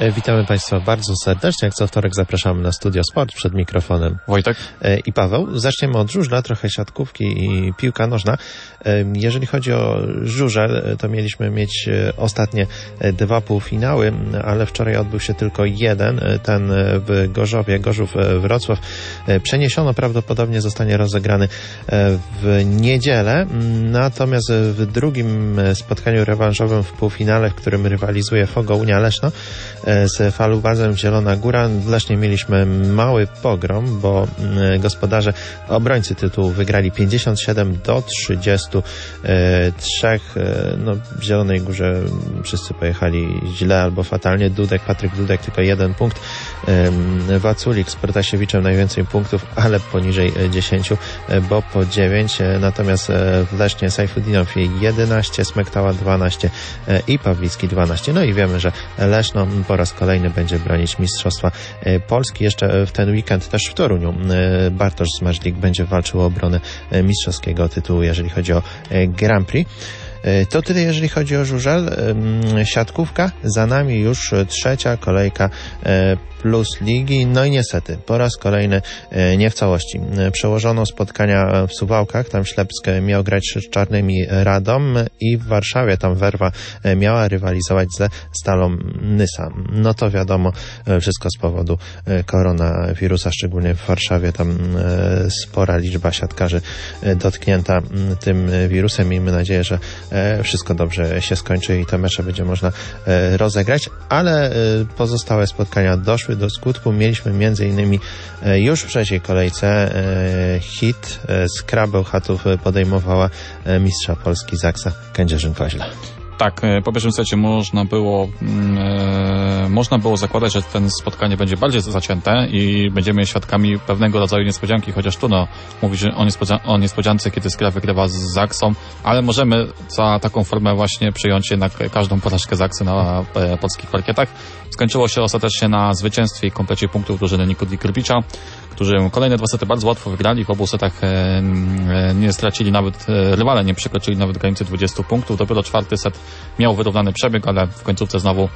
Witamy Państwa bardzo serdecznie. Jak co wtorek zapraszamy na Studio Sport, przed mikrofonem Wojtek i Paweł. Zaczniemy od żużla, trochę siatkówki i piłka nożna. Jeżeli chodzi o żużel, to mieliśmy mieć ostatnie 2 półfinały, ale wczoraj odbył się tylko jeden, ten w Gorzowie, Gorzów-Wrocław. Przeniesiono, prawdopodobnie zostanie rozegrany w niedzielę, natomiast w drugim spotkaniu rewanżowym w półfinale, w którym rywalizuje Fogo Unia Leszno z Falubazem Zielona Góra, w Lesznie mieliśmy mały pogrom, bo gospodarze, obrońcy tytułu wygrali 57-33. No, w Zielonej Górze wszyscy pojechali źle albo fatalnie. Patryk Dudek tylko 1 punkt. Waculik z Protasiewiczem najwięcej punktów, ale poniżej 10, bo po 9. Natomiast w Lesznie Sajfudinow 11, Smektała 12 i Pawlicki 12. No i wiemy, że Leszno po raz kolejny będzie bronić Mistrzostwa Polski. Jeszcze w ten weekend też w Toruniu Bartosz Zmarzlik będzie walczył o obronę mistrzowskiego tytułu, jeżeli chodzi o Grand Prix. To tyle, jeżeli chodzi o żużel. Siatkówka, za nami już 3. kolejka plus ligi. No i niestety, po raz kolejny nie w całości. Przełożono spotkania w Suwałkach, tam Ślepsk miał grać z Czarnymi Radom i w Warszawie tam Werwa miała rywalizować ze Stalą Nysa. No to wiadomo, wszystko z powodu koronawirusa, szczególnie w Warszawie, tam spora liczba siatkarzy dotknięta tym wirusem. Miejmy nadzieję, że wszystko dobrze się skończy i te mecze będzie można rozegrać, ale pozostałe spotkania doszły do skutku. Mieliśmy m.in. już w 3. kolejce hit z Krabełchatów podejmowała mistrza Polski Zaksa Kędzierzyn-Koźle. Tak, po pierwszym secie można było zakładać, że ten spotkanie będzie bardziej zacięte i będziemy świadkami pewnego rodzaju niespodzianki, chociaż trudno mówić o niespodziance, kiedy Skra wygrywa z Zaksą, ale możemy za taką formę właśnie przyjąć jednak każdą porażkę Zaksy na polskich parkietach. Skończyło się ostatecznie na zwycięstwie i komplecie punktów drużyny Nikoli Krpicza, którzy kolejne 2 sety bardzo łatwo wygrali. W obu setach nie stracili nawet, rywale nie przekroczyli nawet granicy 20 punktów. Dopiero 4. set miał wyrównany przebieg, ale w końcówce znowu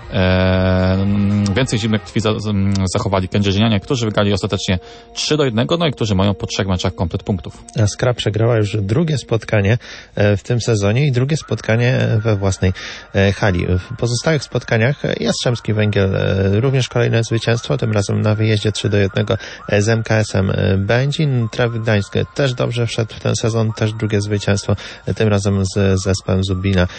więcej zimnych krwi zachowali kędzierzynianie, którzy wygrali ostatecznie 3-1, no i którzy mają po 3 meczach komplet punktów. A Skra przegrała już 2. spotkanie w tym sezonie i 2. spotkanie we własnej hali. W pozostałych spotkaniach Jastrzębski Węgiel również kolejne zwycięstwo, tym razem na wyjeździe 3-1 z MKS-em Będzin. Trawik Gdańsk też dobrze wszedł w ten sezon, też 2. zwycięstwo, tym razem z zespołem Zubina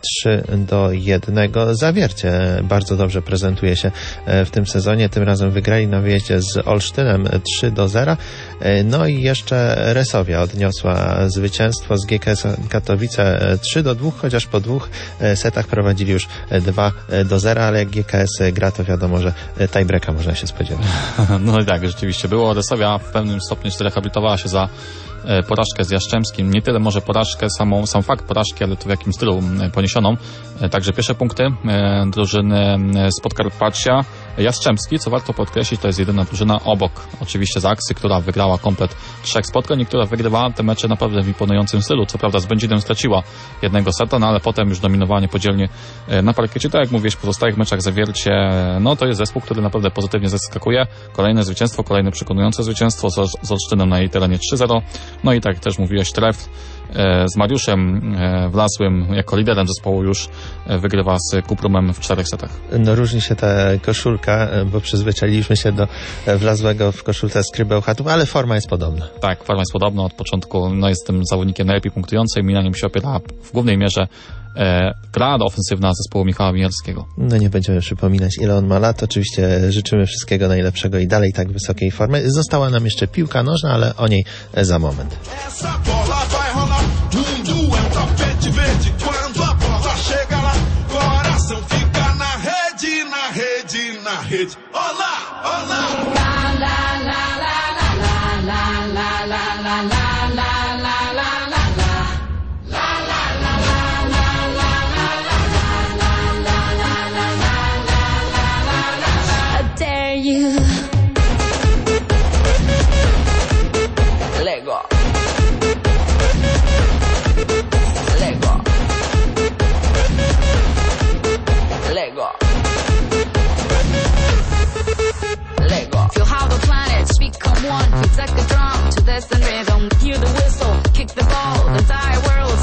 3-1. Zawiercie bardzo dobrze prezentuje się w tym sezonie. Tym razem wygrali na wyjeździe z Olsztynem 3-0. No i jeszcze Resowia odniosła zwycięstwo z GKS Katowice 3-2, chociaż po 2 setach prowadzili już 2-0, ale jak GKS gra, to wiadomo, że tiebreaka można się spodziewać. No i tak, rzeczywiście było. Resowia w pewnym stopniu zrehabilitowała się za porażkę z Jastrzębskim. Nie tyle może porażkę, sam fakt porażki, ale to w jakim stylu poniesioną. Także pierwsze punkty drużyny z Podkarpacia. Jastrzębski, co warto podkreślić, to jest jedyna drużyna obok oczywiście Zaksy, która wygrała komplet 3 spotkań i która wygrywała te mecze naprawdę w imponującym stylu. Co prawda z Będzinem straciła 1 seta, no ale potem już dominowanie podzielnie na parkiecie. Tak jak mówiłeś, w pozostałych meczach Zawiercie, no to jest zespół, który naprawdę pozytywnie zaskakuje. Kolejne zwycięstwo, kolejne przekonujące zwycięstwo z Olsztynem na jej terenie 3-0. No i tak też mówiłeś, Tref z Mariuszem Wlasłym jako liderem zespołu już wygrywa z Kuprumem w 4 setach. No różni się ta koszulka, bo przyzwyczailiśmy się do Wlazłego w koszulce z Krybełchatów, ale forma jest podobna. Tak, forma jest podobna od początku. No jest tym zawodnikiem najlepiej punktującym i na nim się opiera w głównej mierze gra ofensywna zespołu Michała Mijarskiego. No nie będziemy przypominać, ile on ma lat. Oczywiście życzymy wszystkiego najlepszego i dalej tak wysokiej formy. Została nam jeszcze piłka nożna, ale o niej za moment.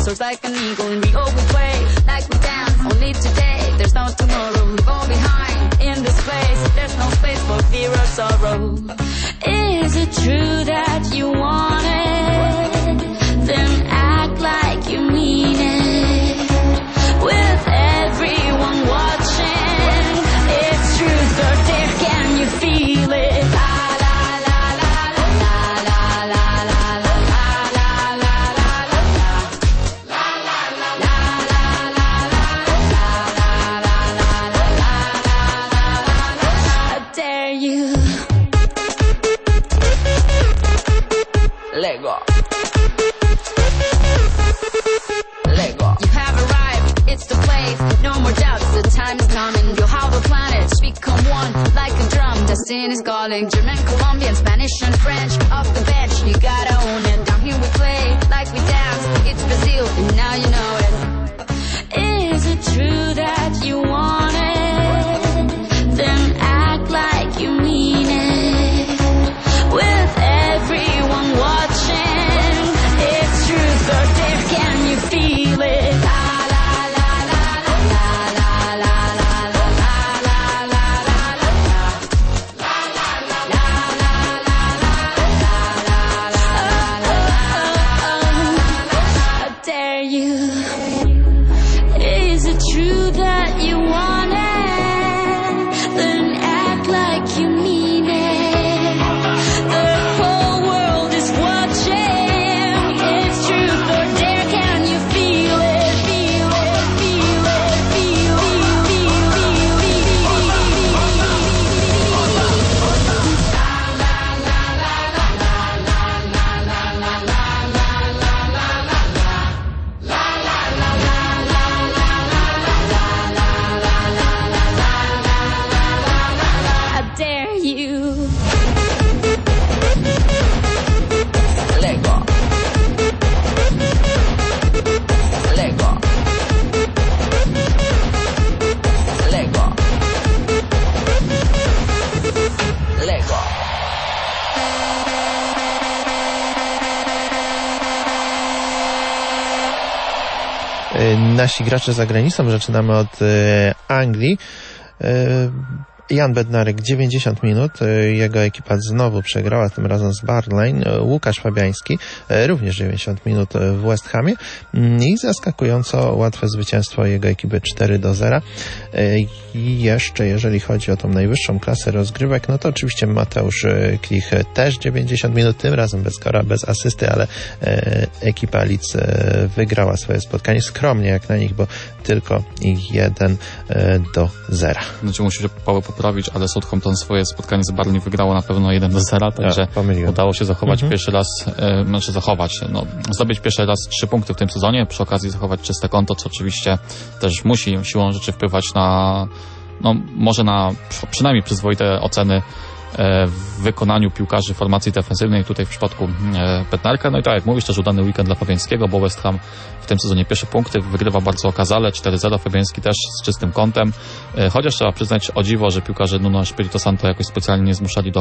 soars like an eagle. And we always play like we dance, only today. There's no tomorrow, we fall behind in this place. There's no space for fear or sorrow. Is it true that you want it? Then act like you mean it. With everyone watching, it's truth or dare, can you feel it? Lego. You have arrived, it's the place. No more doubts, the time is coming. You'll how the planets become one like a drum. Destiny's calling. German, Colombian, Spanish and French. Off the bench, you gotta own it. Down here we play like we dance. It's Brazil, and now you know it. Is it true that you want it? Then act like you mean it. With everyone watching, it's truth or dare, can you feel it? I dare you. Is it true that you want it? Then act like you mean it. The whole world is watching. It's truth or dare, can you feel it? Feel it, feel it, feel it, I dare you. Lego. Lego. Lego. Lego. Nasi gracze za granicą, zaczynamy od Anglii. Jan Bednarek 90 minut, jego ekipa znowu przegrała, tym razem z Burnley. Łukasz Fabiański również 90 minut w West Hamie i zaskakująco łatwe zwycięstwo jego ekipy 4-0. I jeszcze jeżeli chodzi o tą najwyższą klasę rozgrywek, no to oczywiście Mateusz Klich też 90 minut, tym razem bez kora, bez asysty, ale ekipa Leeds wygrała swoje spotkanie skromnie jak na nich, bo tylko 1-0. Znaczy musi się Paweł poprawić, ale Southampton swoje spotkanie z Burnley wygrało na pewno 1-0, także udało się zachować pierwszy raz, zdobyć pierwszy raz 3 punkty w tym sezonie, przy okazji zachować czyste konto, co oczywiście też musi siłą rzeczy wpływać na, może na przynajmniej przyzwoite oceny w wykonaniu piłkarzy formacji defensywnej, tutaj w przypadku Bednarka. No i tak jak mówisz, też udany weekend dla Fabiańskiego, bo West Ham w tym sezonie pierwsze punkty, wygrywa bardzo okazale, 4-0, Fabiański też z czystym kątem, chociaż trzeba przyznać o dziwo, że piłkarze Nuno Espirito Santo jakoś specjalnie nie zmuszali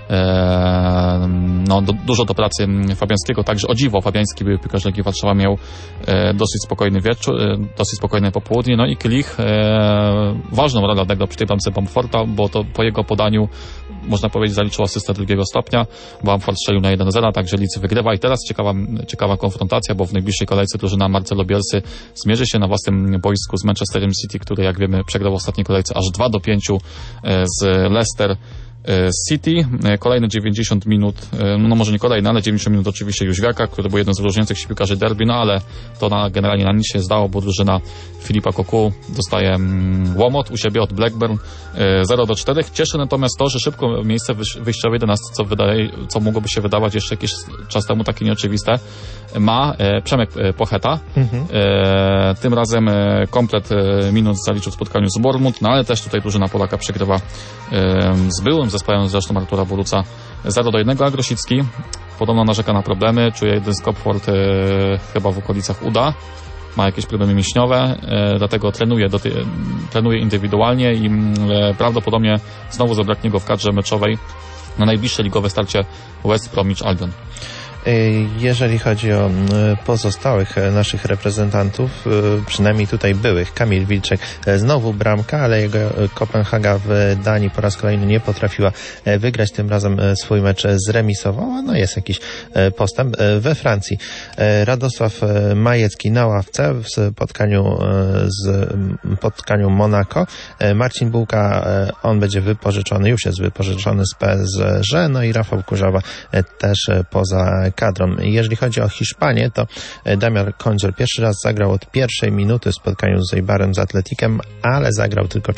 dużo do pracy Fabiańskiego, także o dziwo Fabiański, były piłkarz Legii Warszawa, miał dosyć spokojny wieczór, dosyć spokojne popołudnie, no i Klich ważną rolę odegrał przy tej bramce Bamforta, bo to po jego podaniu można powiedzieć zaliczył asystę drugiego stopnia, Bamford strzelił na 1-0, także Leeds wygrywa i teraz ciekawa konfrontacja, bo w najbliższej kolejce drużyna Marcelo Bielsy zmierzy się na własnym boisku z Manchesterem City, który jak wiemy przegrał w ostatniej kolejce aż 2-5 z Leicester City. Kolejne 90 minut, może nie kolejne, ale 90 minut oczywiście Jóźwiaka, który był jednym z wyróżniających się piłkarzy derby, ale to generalnie na nic się zdało, bo drużyna Filipa Cocu dostaje łomot u siebie od Blackburn 0-4. Cieszy natomiast to, że szybko miejsce wyjściowe 11, co mogłoby się wydawać jeszcze jakiś czas temu takie nieoczywiste, ma Przemek Pocheta. Tym razem komplet minut zaliczył w spotkaniu z Bournemouth, ale też tutaj drużyna Polaka przegrywa z byłym zespołem zresztą Artura Boruca 0-1, a Grosicki podobno narzeka na problemy, czuje dyskomfort chyba w okolicach uda, ma jakieś problemy mięśniowe, dlatego trenuje indywidualnie i prawdopodobnie znowu zabraknie go w kadrze meczowej na najbliższe ligowe starcie West Bromwich Albion. Jeżeli chodzi o pozostałych naszych reprezentantów, przynajmniej tutaj byłych, Kamil Wilczek znowu bramka, ale jego Kopenhaga w Danii po raz kolejny nie potrafiła wygrać, tym razem swój mecz zremisowała, no jest jakiś postęp. We Francji Radosław Majecki na ławce w spotkaniu Monaco. Marcin Bułka, on będzie wypożyczony, już jest wypożyczony z PSG, no i Rafał Kurzawa też poza kadrą. Jeżeli chodzi o Hiszpanię, to Damian Kądziel pierwszy raz zagrał od pierwszej minuty w spotkaniu z Eibarem, z Atletikiem, ale zagrał tylko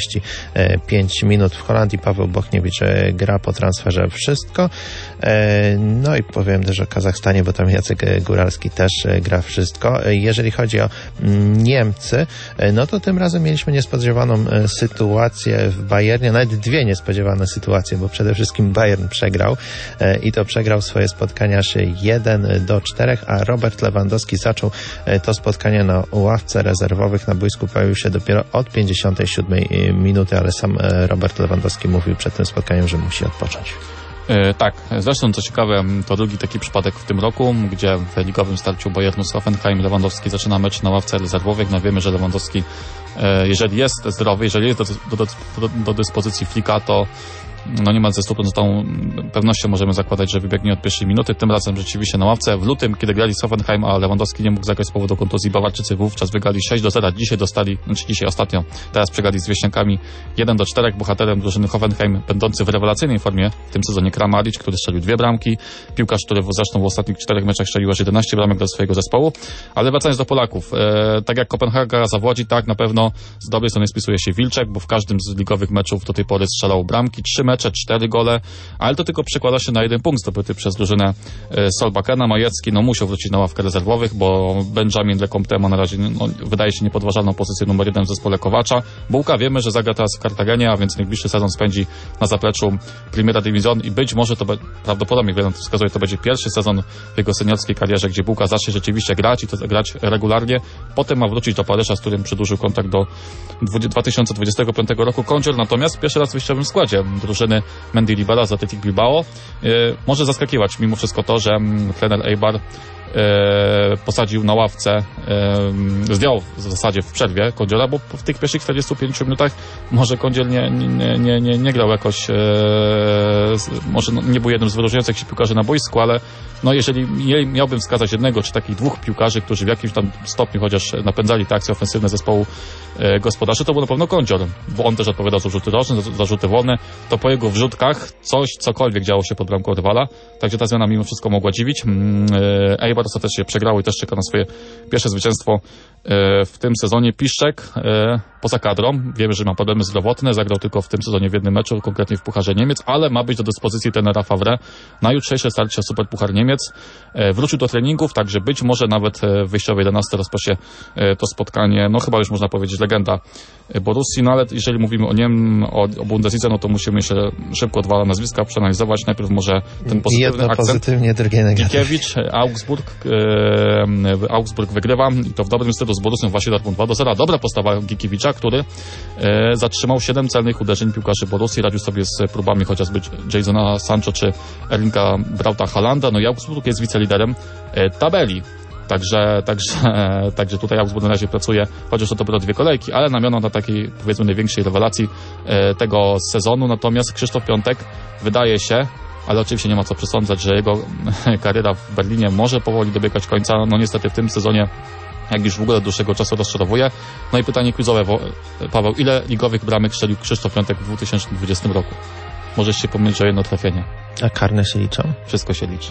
45 minut. W Holandii Paweł Bochniewicz gra po transferze wszystko. No i powiem też o Kazachstanie, bo tam Jacek Góralski też gra wszystko. Jeżeli chodzi o Niemcy, no to tym razem mieliśmy niespodziewaną sytuację w Bayernie, nawet dwie niespodziewane sytuacje, bo przede wszystkim Bayern przegrał i to przegrał swoje spotkania aż 1-4, a Robert Lewandowski zaczął to spotkanie na ławce rezerwowych. Na boisku pojawił się dopiero od 57 minuty, ale sam Robert Lewandowski mówił przed tym spotkaniem, że musi odpocząć. Tak, zresztą co ciekawe, to drugi taki przypadek w tym roku, gdzie w ligowym starciu Bayernu z Hoffenheim Lewandowski zaczyna mecz na ławce rezerwowych. No wiemy, że Lewandowski, jeżeli jest zdrowy, jeżeli jest do dyspozycji Flika, to no nie ma ze 100% pewnością możemy zakładać, że wybiegnie od pierwszej minuty. Tym razem rzeczywiście na ławce. W lutym, kiedy grali z Hoffenheim, a Lewandowski nie mógł zagrać z powodu kontuzji, Bawarczycy wówczas wygrali 6-0. Dzisiaj ostatnio, teraz przegrali z Wieśniakami 1-4. Bohaterem drużyny Hoffenheim, będący w rewelacyjnej formie w tym sezonie, Kramaric, który strzelił 2 bramki. Piłkarz, który zresztą w ostatnich 4 meczach strzelił aż 11 bramek dla swojego zespołu. Ale wracając do Polaków, tak jak Kopenhaga zawodzi, tak na pewno z dobrej strony spisuje się Wilczek, bo w każdym z ligowych meczów do tej pory strzelał bramki, 3 mecze, 4 gole, ale to tylko przekłada się na 1 punkt zdobyty przez drużynę Solbakena. Majecki musiał wrócić na ławkę rezerwowych, bo Benjamin Lecomte ma na razie wydaje się niepodważalną pozycję numer 1 w zespole Kowacza. Bułka wiemy, że zagra teraz w Kartagenie, a więc najbliższy sezon spędzi na zapleczu Primera Division i być może to prawdopodobnie, wiele to wskazuje, to będzie pierwszy sezon w jego seniorskiej karierze, gdzie Bułka zacznie rzeczywiście grać i to grać regularnie. Potem ma wrócić do Paryża, z którym przedłużył kontrakt do 2025 roku. Kądziel natomiast pierwszy raz w wyjściowym składzie drużyny Mendilibara z Athletic Bilbao. Może zaskakiwać mimo wszystko to, że trener Eibar posadził na ławce, zdjął w zasadzie w przerwie Kądziela, bo w tych pierwszych 45 minutach może Kądziel nie grał jakoś, może nie był jednym z wyróżniających się piłkarzy na boisku, ale no jeżeli miałbym wskazać jednego czy takich 2 piłkarzy, którzy w jakimś tam stopniu chociaż napędzali te akcje ofensywne zespołu gospodarzy, to był na pewno Kądziel, bo on też odpowiadał za rzuty roczne, za rzuty wolne, to po jego wrzutkach cokolwiek działo się pod bramką rywala, także ta zmiana mimo wszystko mogła dziwić. Eibar ostatecznie przegrał i też czeka na swoje pierwsze zwycięstwo w tym sezonie. Piszczek poza kadrą, wiemy, że ma problemy zdrowotne, zagrał tylko w tym sezonie w jednym meczu, konkretnie w Pucharze Niemiec, ale ma być do dyspozycji trenera Favre na jutrzejsze starcie Superpuchar Niemiec. Wrócił do treningów, także być może nawet w wyjściowej 11 rozpocznie to spotkanie, no chyba już można powiedzieć legenda Borussii, no ale jeżeli mówimy o Bundeslidze, no to musimy się szybko 2 nazwiska przeanalizować. Najpierw może ten pozytywny akcent. Pozytywnie, drugie negatywnie. Gikiewicz, Augsburg wygrywa i to w dobrym stylu z Borussią właśnie Dortmund 2-0. Dobra postawa Gikiewicza, który zatrzymał 7 celnych uderzeń piłkarzy Borussii, radził sobie z próbami chociażby Jadona Sancho czy Erlinga Brauta Haalanda. No i Augsburg jest wiceliderem tabeli. Także tutaj Augsburg na razie pracuje, chociaż to dopiero 2 kolejki, ale namiono na takiej, powiedzmy, największej rewelacji tego sezonu. Natomiast Krzysztof Piątek wydaje się, ale oczywiście nie ma co przesądzać, że jego kariera w Berlinie może powoli dobiegać końca. No niestety w tym sezonie, jak już w ogóle od dłuższego czasu rozczarowuje. No i pytanie quizowe, Paweł, ile ligowych bramek strzelił Krzysztof Piątek w 2020 roku? Możesz się pomylić o jedno trafienie. A karne się liczą? Wszystko się liczy.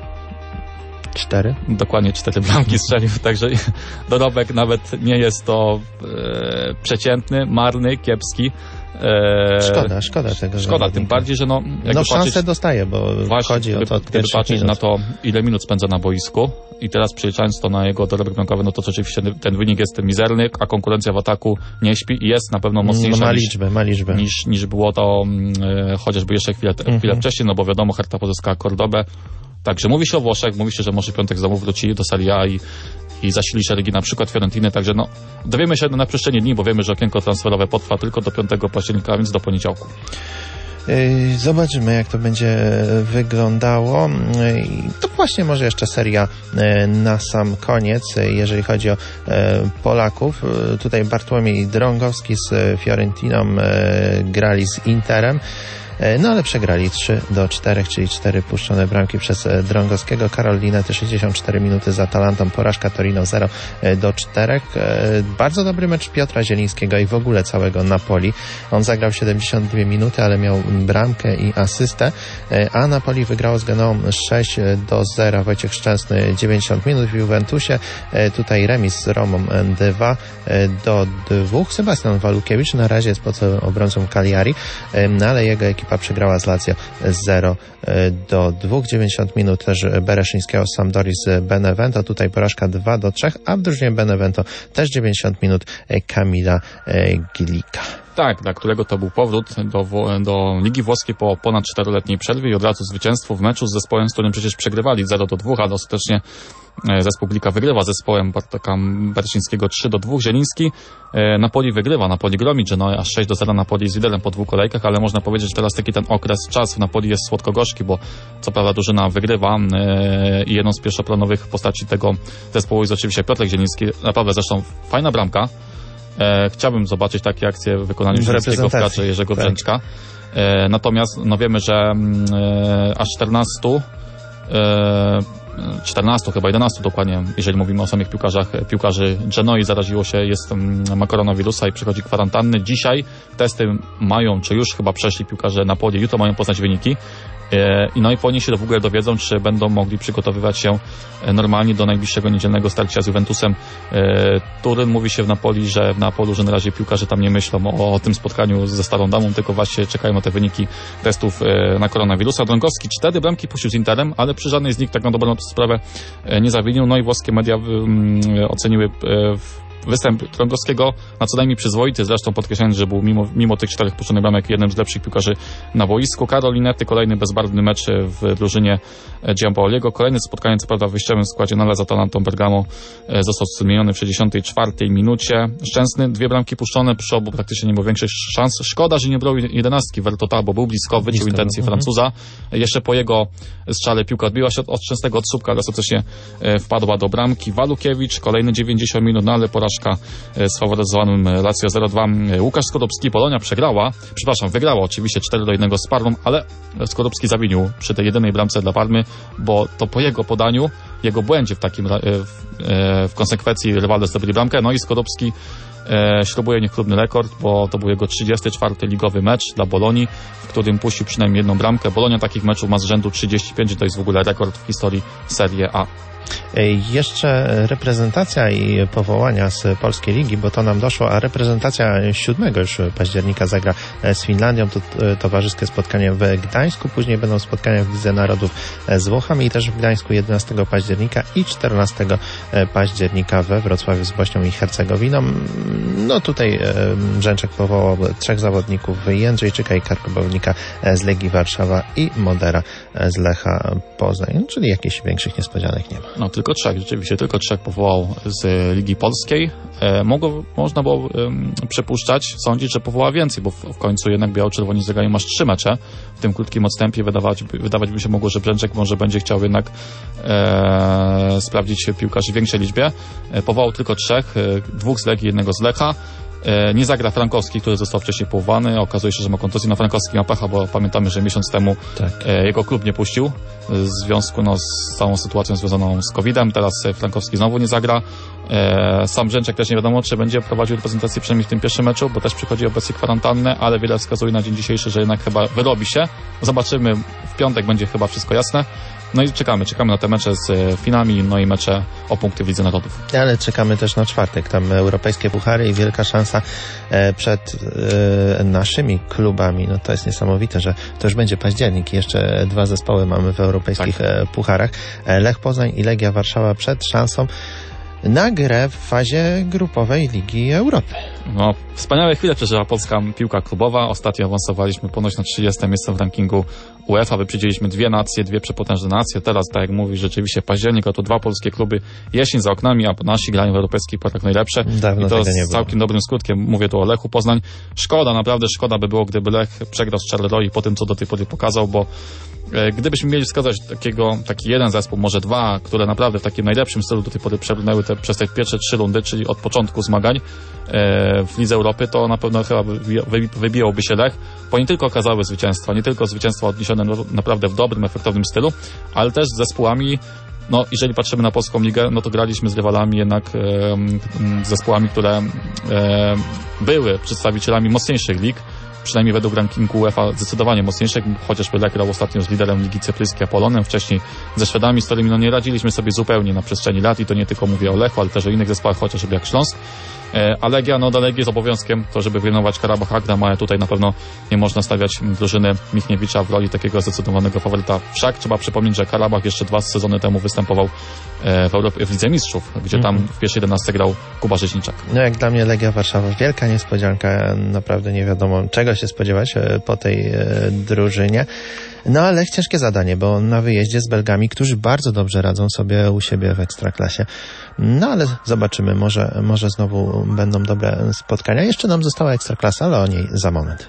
4? Dokładnie 4 bramki strzelił, także dorobek nawet nie jest to przeciętny, marny, kiepski. Szkoda tego. Szkoda, tym bardziej, że szansę dostaje, bo właśnie, chodzi o to od gdyby patrzeć na to, ile minut spędza na boisku i teraz przeliczając to na jego dorobek bramkowy, no to rzeczywiście ten wynik jest mizerny, a konkurencja w ataku nie śpi i jest na pewno mocniejsza ma liczbę. Niż było to chociażby jeszcze chwilę wcześniej, no bo wiadomo, Hertha pozyskała Cordobę. Także mówi się o Włoszech, mówi się, że może Piątek znowu wróci do Serie A i zasili szeregi na przykład Fiorentiny, także dowiemy się na przestrzeni dni, bo wiemy, że okienko transferowe potrwa tylko do 5 października, więc do poniedziałku. Zobaczymy, jak to będzie wyglądało. I to właśnie może jeszcze seria na sam koniec, jeżeli chodzi o Polaków. Tutaj Bartłomiej Drągowski z Fiorentiną grali z Interem. No ale przegrali 3-4, czyli 4 puszczone bramki przez Drągowskiego. Karol Linety 64 minuty z Atalantą, porażka Torino 0-4. Bardzo dobry mecz Piotra Zielińskiego i w ogóle całego Napoli. On zagrał 72 minuty, ale miał bramkę i asystę, a Napoli wygrało z Genoą 6-0. Wojciech Szczęsny 90 minut w Juventusie. Tutaj remis z Romą 2-2. Sebastian Walukiewicz na razie jest pod obrońcą Cagliari, ale jego ekipa przegrała z Lazio 0-2. 90 minut też Bereszyńskiego z Sampdori z Benevento. Tutaj porażka 2-3, a w drużynie Benevento też 90 minut Kamila Gilika. Tak, dla którego to był powrót do Ligi Włoskiej po ponad 4-letniej przerwie i od razu zwycięstwo w meczu z zespołem, z którym przecież przegrywali 0-2, ale ostatecznie zespół Glika wygrywa z zespołem Bartosza Bereszyńskiego 3-2. Zieliński Napoli wygrywa, Napoli gromi Genoę aż 6-0. Napoli z liderem po 2 kolejkach, ale można powiedzieć, że teraz taki ten czas w Napoli jest słodko-gorzki, bo co prawda drużyna wygrywa i jedną z pierwszoplanowych postaci tego zespołu jest oczywiście Piotrek Zieliński. Naprawdę zresztą fajna bramka. Chciałbym zobaczyć takie akcje w wykonaniu Zielińskiego w kadrze Jerzego Brzęczka. Natomiast no wiemy, że aż 14 chyba 11 dokładnie, jeżeli mówimy o samych piłkarzy Genoi zaraziło się, ma koronawirusa i przychodzi kwarantanny. Dzisiaj testy mają, czy już chyba przeszli piłkarze Napoli, jutro mają poznać wyniki. No i po niej się w ogóle dowiedzą, czy będą mogli przygotowywać się normalnie do najbliższego niedzielnego starcia z Juventusem Turyn. Mówi się w Napoli, że na razie piłkarze tam nie myślą o tym spotkaniu ze Starą Damą, tylko właśnie czekają na te wyniki testów na koronawirusa. Drągowski 4 bramki puścił z Interem, ale przy żadnej z nich tak na dobrą sprawę nie zawinił. No i włoskie media oceniły występ Drągowskiego na co najmniej przyzwoity, zresztą podkreślając, że był mimo tych 4 puszczonych bramek jednym z lepszych piłkarzy na boisku. Karol Linety, kolejny bezbarwny mecz w drużynie Giampaoliego. Kolejne spotkanie, co prawda w wyjściowym składzie, ale z Atalantą Bergamo został zmieniony w 64 minucie. Szczęsny, 2 bramki puszczone, przy obu praktycznie nie było większych szans. Szkoda, że nie brał 11 Vertota, bo był blisko, wyciął intencje Francuza. Jeszcze po jego strzale piłka odbiła się od Szczęsnego od słupka, ale ostatecznie wpadła do bramki. Walukiewicz, kolejne 90 minut, no ale porażka z faworyzowanym Lazio 0-2. Łukasz Skorupski, Polonia wygrała oczywiście 4-1 z Parmą, ale Skorupski zawinił przy tej jedynej bramce dla Parmy, bo to po jego podaniu, jego błędzie w konsekwencji rywale zdobyli bramkę, no i Skorupski śrubuje niechlubny rekord, bo to był jego 34. ligowy mecz dla Bolonii, w którym puścił przynajmniej jedną bramkę. Bolonia takich meczów ma z rzędu 35, to jest w ogóle rekord w historii Serie A. Jeszcze reprezentacja i powołania z Polskiej Ligi, bo to nam doszło, a reprezentacja 7 już października zagra z Finlandią. To towarzyskie spotkanie w Gdańsku, później będą spotkania w Lidze Narodów z Włochami i też w Gdańsku 11 października i 14 października we Wrocławiu z Bośnią i Hercegowiną. No tutaj Brzęczek powołał 3 zawodników, Jędrzejczyka i Karkobownika z Legii Warszawa i Modera z Lecha Poznań, czyli jakichś większych niespodzianek nie ma. No tylko 3, rzeczywiście, tylko 3 powołał z Ligi Polskiej. Można było przypuszczać, sądzić, że powoła więcej, bo w końcu jednak biało-czerwoni zagrają masz 3 mecze w tym krótkim odstępie. Wydawać by się mogło, że Brzęczek może będzie chciał jednak sprawdzić piłkarzy w większej liczbie. Powołał tylko 3, 2 z Legii, 1 z Lecha. Nie zagra Frankowski, który został wcześniej powołany. Okazuje się, że ma kontuzję. No Frankowski ma pecha, bo pamiętamy, że miesiąc temu jego klub nie puścił w związku z całą sytuacją związaną z COVID-em. Teraz Frankowski znowu nie zagra. Sam Brzęczek też nie wiadomo, czy będzie prowadził reprezentację przynajmniej w tym pierwszym meczu, bo też przychodzi obecnie kwarantannę, ale wiele wskazuje na dzień dzisiejszy, że jednak chyba wyrobi się. Zobaczymy, w piątek będzie chyba wszystko jasne. No i czekamy na te mecze z Finami, no i mecze o punkty w Lidze Narodów. Ale czekamy też na czwartek, tam europejskie puchary i wielka szansa przed naszymi klubami. No to jest niesamowite, że to już będzie październik i jeszcze 2 zespoły mamy w europejskich pucharach. Lech Poznań i Legia Warszawa przed szansą na grę w fazie grupowej Ligi Europy. No, wspaniałe chwile przeżyła polska piłka klubowa. Ostatnio awansowaliśmy ponoć na 30 miejsce w rankingu UEFA. Wyprzedziliśmy 2 nacje, 2 przepotężne nacje. Teraz, tak jak mówisz, rzeczywiście październik, to 2 polskie kluby. Jesień za oknami, a nasi grają w europejskich porach najlepsze. Dawno i to z całkiem dobrym skutkiem. Mówię tu o Lechu Poznań. Szkoda, naprawdę szkoda by było, gdyby Lech przegrał z Charleroi po tym, co do tej pory pokazał, bo gdybyśmy mieli wskazać taki jeden zespół, może 2, które naprawdę w takim najlepszym stylu do tej pory przebrnęły przez te pierwsze 3 rundy, czyli od początku zmagań w Lidze Europy, to na pewno chyba wybijałby się Lech, bo nie tylko okazały zwycięstwa, nie tylko zwycięstwa odniesione naprawdę w dobrym, efektownym stylu, ale też z zespołami. No, jeżeli patrzymy na polską ligę, no to graliśmy z rywalami jednak zespołami, które były przedstawicielami mocniejszych lig, przynajmniej według rankingu UEFA zdecydowanie mocniejszych, chociażby Lech grał ostatnio z liderem Ligi Cypryjskiej Apolonem, wcześniej ze Szwedami, z którymi no nie radziliśmy sobie zupełnie na przestrzeni lat i to nie tylko mówię o Lechu, ale też o innych zespołach, chociażby jak Śląsk. A Legia, no do Legii z obowiązkiem to, żeby wyrenować Karabach Agdam, ale tutaj na pewno nie można stawiać drużyny Michniewicza w roli takiego zdecydowanego faworyta. Wszak trzeba przypomnieć, że Karabach jeszcze 2 sezony temu występował w Lidze Mistrzów, gdzie tam w pierwszej 11 grał Kuba Rzeźniczak. No jak dla mnie Legia Warszawa wielka niespodzianka, naprawdę nie wiadomo czego się spodziewać po tej drużynie. No ale ciężkie zadanie, bo na wyjeździe z Belgami, którzy bardzo dobrze radzą sobie u siebie w Ekstraklasie. No ale zobaczymy, może znowu będą dobre spotkania. Jeszcze nam została Ekstraklasa, ale o niej za moment.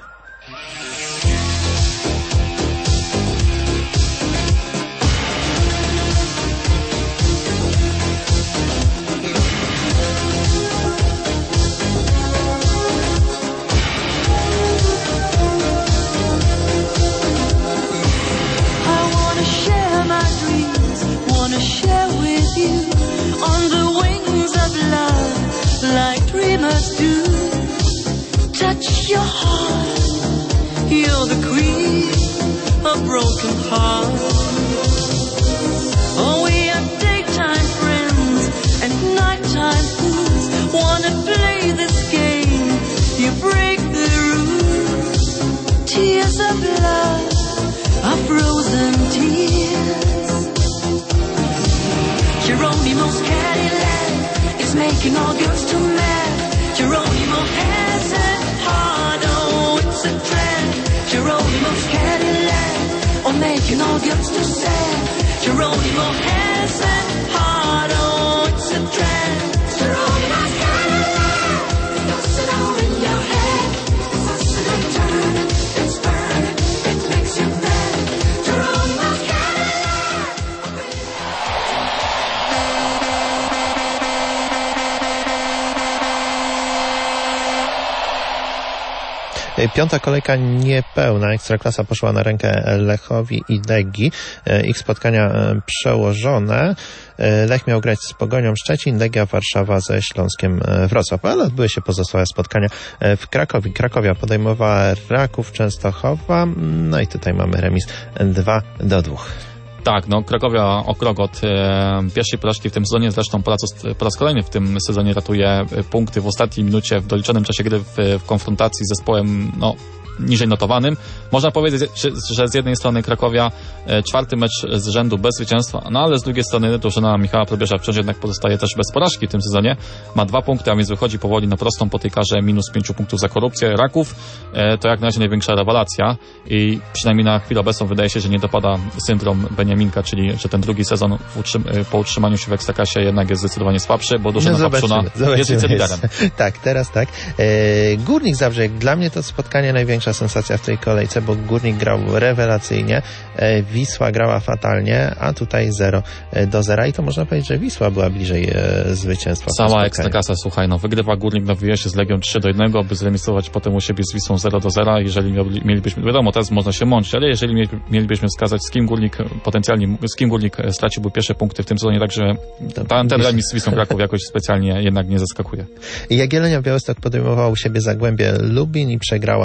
Your heart, you're the queen of broken hearts. Oh, we are daytime friends and nighttime fools. Wanna play this game? You break the rules. Tears of blood are frozen tears. Geronimo's Cadillac is making all girls too mad. Geronimo has a heart, oh, it's a trend. Geronimo's Cadillac, oh, making all girls too sad. Geronimo has a heart, oh, it's a trend. Geronimo's Cadillac, it doesn't all in your head. It's tossing and turning, it's burning, it makes you mad. Geronimo's Cadillac. Piąta kolejka niepełna. Ekstraklasa poszła na rękę Lechowi i Legii. Ich spotkania przełożone. Lech miał grać z Pogonią Szczecin, Legia Warszawa ze Śląskiem Wrocław, ale odbyły się pozostałe spotkania w Krakowie. Krakowia podejmowała Raków Częstochowa, no i tutaj mamy remis 2-2. Tak, no Krakowia o krok od pierwszej porażki w tym sezonie, zresztą po raz kolejny w tym sezonie ratuje punkty w ostatniej minucie w doliczonym czasie gry w konfrontacji z zespołem niżej notowanym. Można powiedzieć, że z jednej strony Krakowia 4. mecz z rzędu bez zwycięstwa, no ale z drugiej strony drużyna Michała Probierza wciąż jednak pozostaje też bez porażki w tym sezonie. Ma 2 punkty, a więc wychodzi powoli na prostą po tej karze minus 5 punktów za korupcję. Raków to jak na razie największa rewelacja i przynajmniej na chwilę obecną wydaje się, że nie dopada syndrom Beniaminka, czyli że ten drugi sezon po utrzymaniu się w Ekstraklasie jednak jest zdecydowanie słabszy, bo drużyna Papszuna jest wiceliderem. Tak, teraz tak. Górnik Zabrze, jak dla mnie to spotkanie największe sensacja w tej kolejce, bo Górnik grał rewelacyjnie, Wisła grała fatalnie, a tutaj 0-0 i to można powiedzieć, że Wisła była bliżej zwycięstwa. Cała Ekstraklasa, słuchaj, wygrywa Górnik na wyjeździe z Legią 3-1, by zremisować potem u siebie z Wisłą 0-0. Jeżeli mielibyśmy, wiadomo, teraz można się mączyć, ale jeżeli mielibyśmy wskazać, z kim Górnik straciłby pierwsze punkty w tym sezonie, także ten remis z Wisłą Kraków jakoś specjalnie jednak nie zaskakuje. Jagiellonia Białystok podejmowała u siebie Zagłębie Lubin i przegrała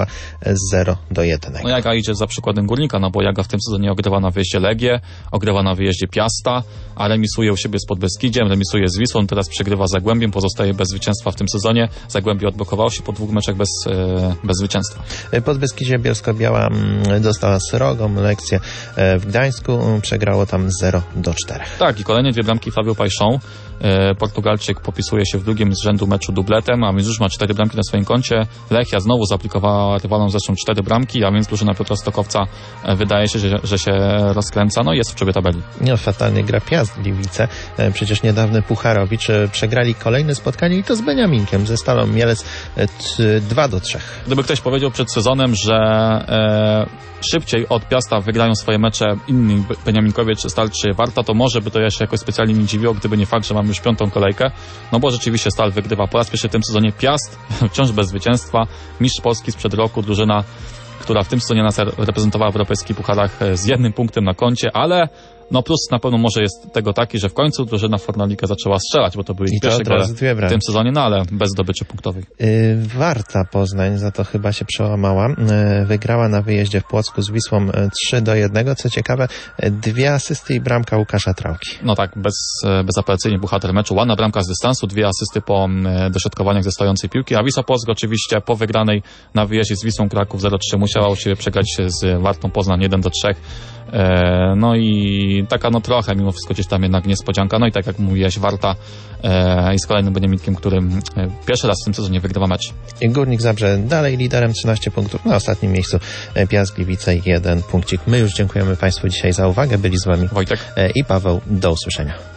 0-1. No Jaga idzie za przykładem Górnika, no bo Jaga w tym sezonie ogrywa na wyjeździe Legię, ogrywa na wyjeździe Piasta, a remisuje u siebie z Podbeskidziem, remisuje z Wisłą, teraz przegrywa z Zagłębiem, pozostaje bez zwycięstwa w tym sezonie. Zagłębie odblokowało się po 2 meczach bez zwycięstwa. Podbeskidzie Bielsko-Biała dostała srogą lekcję w Gdańsku, przegrało tam 0-4. Tak, i kolejne 2 bramki Fabio Paixão. Portugalczyk popisuje się w drugim z rzędu meczu dubletem, a więc już ma 4 bramki na swoim koncie. Lechia znowu zaaplikowała rywalom zresztą 4 bramki, a więc drużyna Piotra Stokowca wydaje się, że się rozkręca, no i jest w czołobie tabeli. No, fatalnie gra Piast Gliwice. Przecież niedawny Pucharowicz przegrali kolejne spotkanie i to z Beniaminkiem, ze Stalą Mielec 2-3. Gdyby ktoś powiedział przed sezonem, że szybciej od Piasta wygrają swoje mecze inni Beniaminkowie, czy Stal, czy Warta, to może by to ja się jakoś specjalnie nie dziwiło, gdyby nie fakt, że mamy już 5. kolejkę, no bo rzeczywiście Stal wygrywa po raz pierwszy w tym sezonie. Piast wciąż bez zwycięstwa, mistrz Polski sprzed roku, drużyna, która w tym sezonie nas reprezentowała w europejskich pucharach z 1 punktem na koncie, ale no plus na pewno może jest tego taki, że w końcu drużyna Fornalika zaczęła strzelać, bo to były ich pierwsze gole w tym sezonie, no ale bez zdobyczy punktowej. Warta Poznań za to chyba się przełamała. Wygrała na wyjeździe w Płocku z Wisłą 3-1. Co ciekawe, 2 asysty i bramka Łukasza Trałki. No tak, bezapelacyjnie bohater meczu. Ładna bramka z dystansu, 2 asysty po dośrodkowaniach ze stojącej piłki, a Wisła Płock oczywiście po wygranej na wyjeździe z Wisłą Kraków 0-3 musiała u siebie przegrać z Wartą Poznań 1-3. No i taka no trochę mimo wszystko gdzieś tam jednak niespodzianka. No i tak jak mówiłeś, Warta i z kolejnym Beniaminkiem, którym pierwszy raz w tym sezonie wygrywa mecz. Górnik Zabrze dalej liderem, 13 punktów. Na ostatnim miejscu Piast Gliwice 1 punkcik. My już dziękujemy Państwu dzisiaj za uwagę. Byli z Wami Wojtek i Paweł. Do usłyszenia.